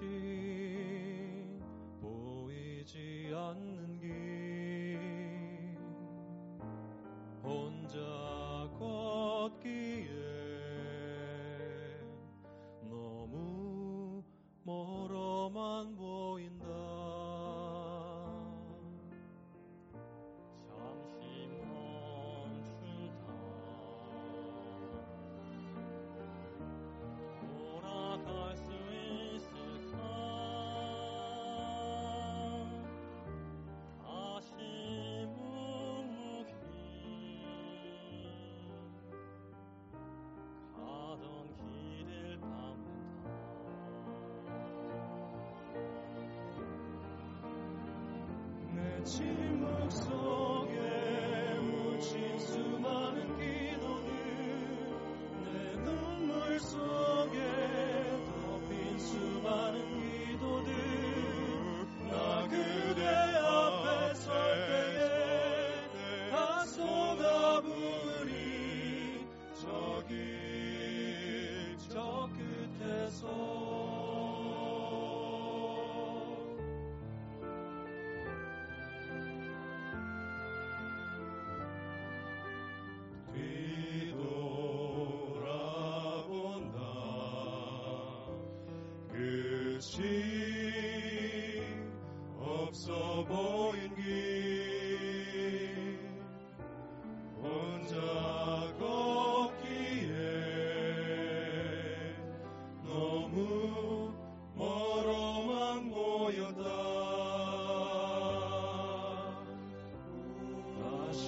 없이 보이지 않는 길 혼자 걷기에 너무 멀어만 보인다. 잠시 멈추다 돌아갈 수 있을까? 다시 묵묵히 가던 길을 밟는다. 내 침묵 속에 묻힌 수많은 기도들, 내 눈물 속에 덮인 수많은 기도들, 나 그대 앞에 설 때에 다 쏟아부으리 저기 저 끝에서. 뒤돌아본다. 끝이 없어 보인 길 혼자 걷기에 너무 멀어만 보였다. 다시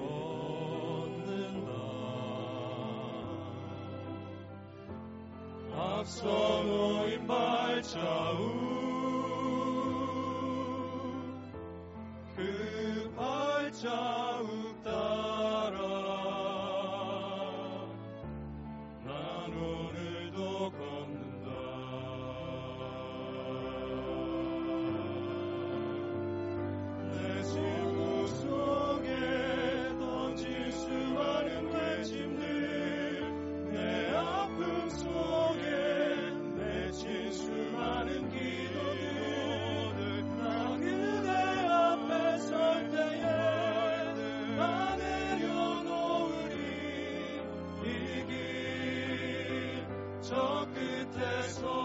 앞서 놓인 발자국, 그 발자국 따라 난 오늘도 걷는다. 내 질문 속에 던질 수많은 외침들, 내 아픔 속에 맺힌 수많은 기도들, 나 그대 앞에 설 때에 다 내려놓으리 이 길 저 끝에서.